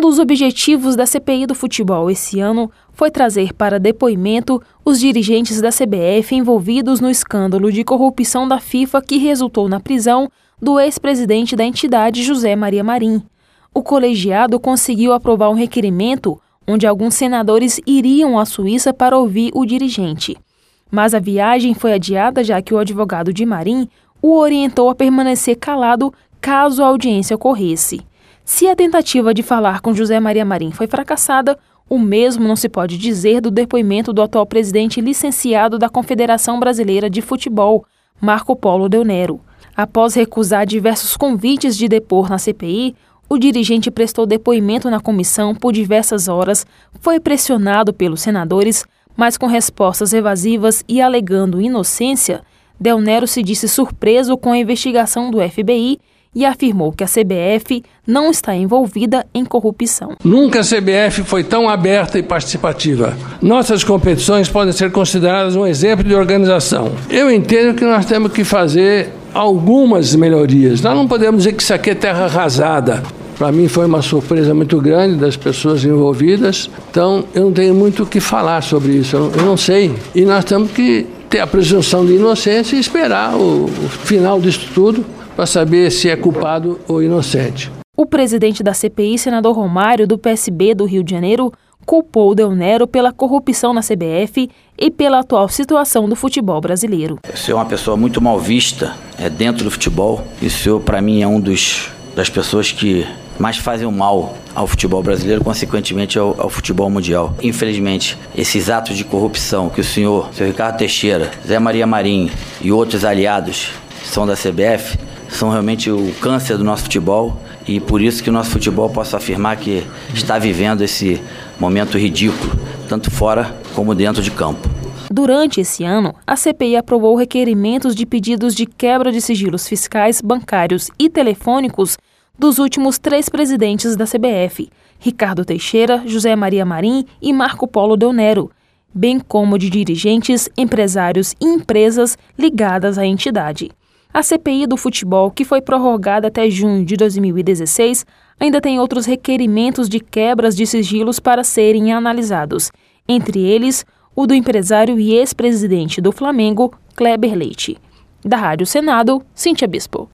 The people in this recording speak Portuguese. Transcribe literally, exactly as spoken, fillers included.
dos objetivos da C P I do futebol esse ano foi trazer para depoimento os dirigentes da C B F envolvidos no escândalo de corrupção da FIFA que resultou na prisão do ex-presidente da entidade, José Maria Marim. O colegiado conseguiu aprovar um requerimento onde alguns senadores iriam à Suíça para ouvir o dirigente. Mas a viagem foi adiada já que o advogado de Marim o orientou a permanecer calado caso a audiência ocorresse. Se a tentativa de falar com José Maria Marim foi fracassada, o mesmo não se pode dizer do depoimento do atual presidente licenciado da Confederação Brasileira de Futebol, Marco Polo Del Nero. Após recusar diversos convites de depor na C P I, o dirigente prestou depoimento na comissão por diversas horas, foi pressionado pelos senadores, mas com respostas evasivas e alegando inocência, Del Nero se disse surpreso com a investigação do F B I e afirmou que a C B F não está envolvida em corrupção. Nunca a C B F foi tão aberta e participativa. Nossas competições podem ser consideradas um exemplo de organização. Eu entendo que nós temos que fazer algumas melhorias. Nós não podemos dizer que isso aqui é terra arrasada. Para mim foi uma surpresa muito grande das pessoas envolvidas, então eu não tenho muito o que falar sobre isso, eu não, eu não sei. E nós temos que ter a presunção de inocência e esperar o, o final disso tudo para saber se é culpado ou inocente. O presidente da C P I, senador Romário, do P S B do Rio de Janeiro, culpou Del Nero pela corrupção na C B F e pela atual situação do futebol brasileiro. O senhor é uma pessoa muito mal vista é, dentro do futebol, e o senhor, para mim, é um dos das pessoas que mais fazem o mal ao futebol brasileiro, consequentemente ao, ao futebol mundial. Infelizmente, esses atos de corrupção que o senhor, o senhor Ricardo Teixeira, Zé Maria Marim e outros aliados que são da C B F, são realmente o câncer do nosso futebol, e por isso que o nosso futebol, posso afirmar que está vivendo esse momento ridículo, tanto fora como dentro de campo. Durante esse ano, a C P I aprovou requerimentos de pedidos de quebra de sigilos fiscais, bancários e telefônicos dos últimos três presidentes da C B F, Ricardo Teixeira, José Maria Marim e Marco Polo Del Nero, bem como de dirigentes, empresários e empresas ligadas à entidade. A C P I do futebol, que foi prorrogada até junho de dois mil e dezesseis, ainda tem outros requerimentos de quebras de sigilos para serem analisados, entre eles o do empresário e ex-presidente do Flamengo, Kleber Leite. Da Rádio Senado, Cíntia Bispo.